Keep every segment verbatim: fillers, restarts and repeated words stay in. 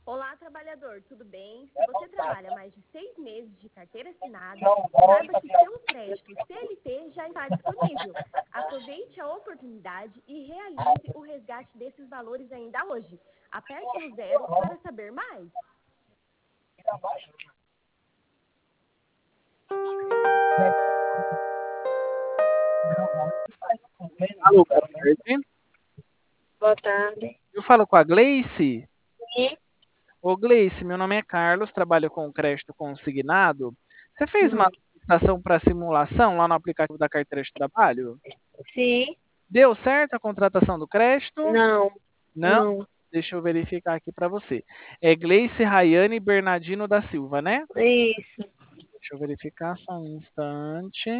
Olá, trabalhador, tudo bem? Se você trabalha mais de seis meses de carteira assinada, saiba que seu crédito C L T já está disponível. Aproveite a oportunidade e realize o resgate desses valores ainda hoje. Aperte no zero para saber mais. Alô, boa tarde. Boa tarde. Eu falo com a Gleice. Sim. Ô, Gleice, meu nome é Carlos, trabalho com crédito consignado. Você fez uma Hum. solicitação para simulação lá no aplicativo da carteira de trabalho? Sim. Deu certo a contratação do crédito? Não. Não? Não. Deixa eu verificar aqui para você. É Gleice Rayane Bernardino da Silva, né? Isso. Deixa eu verificar só um instante.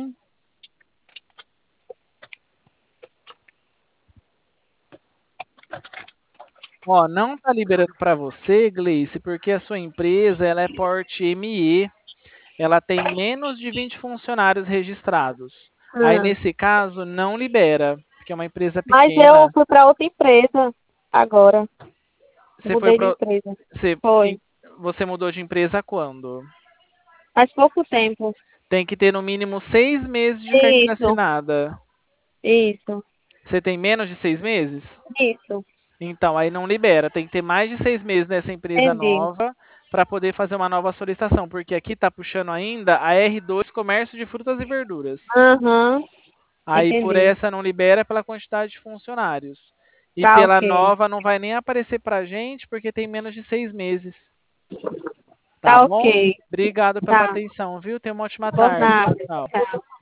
Ó, não está liberando para você, Gleice, porque a sua empresa ela é porte M E. Ela tem menos de vinte funcionários registrados. Aí, Ah. nesse caso, não libera, porque é uma empresa Mas eu pequena. fui para outra empresa agora. Você foi Mudei de para. empresa. Você, Foi. você mudou de empresa quando? Faz pouco tempo. Tem que ter no mínimo seis meses de carteira Isso. assinada. Isso. Você tem menos de seis meses? Isso. Então, aí não libera. Tem que ter mais de seis meses nessa empresa Entendi. nova para poder fazer uma nova solicitação, porque aqui está puxando ainda a R dois Comércio de Frutas e Verduras. Aham. Aí por Entendi. essa não libera pela quantidade de funcionários. E Tá pela ok. nova não vai nem aparecer para a gente porque tem menos de seis meses. Tá Tá bom? ok. Obrigado pela Tá. atenção, viu? Tenha uma ótima Por tarde. Tchau, nada. tchau. Tchau.